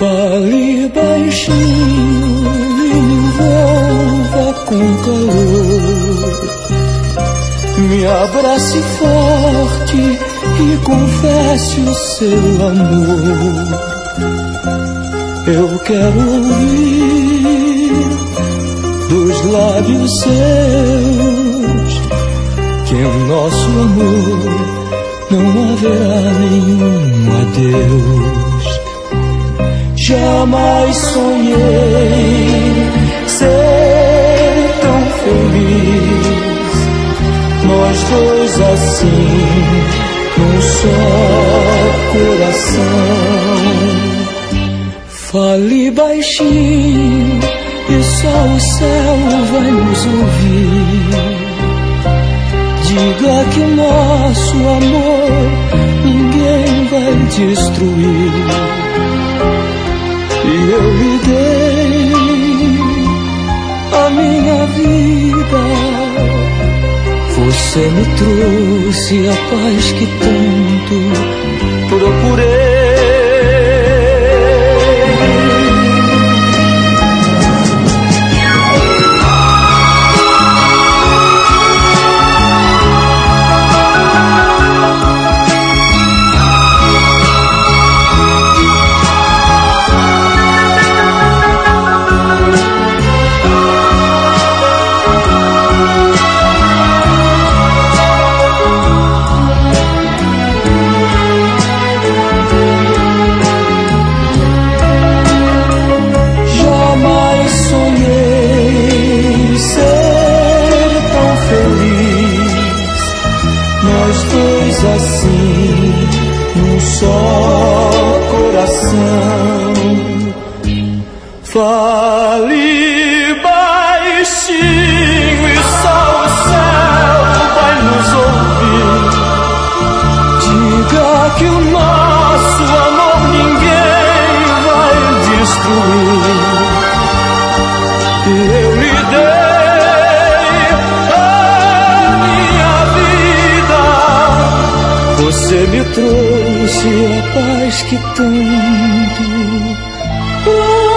Fale baixinho e me envolva com calor. Me abrace forte e confesse o seu amor. Eu quero ouvir dos lábios seus que em nosso amor não haverá nenhum adeus. Jamais sonhei ser tão feliz, nós dois assim, num só coração. Fale baixinho e só o céu vai nos ouvir. Diga que o nosso amor ninguém vai destruir. E eu lhe dei a minha vida. Você me trouxe a paz que tanto procurei. Assim, num só coração. Fale baixinho e só o céu vai nos ouvir. Diga que o nosso amor ninguém vai destruir. E eu lhe dei você me trouxe a paz que tanto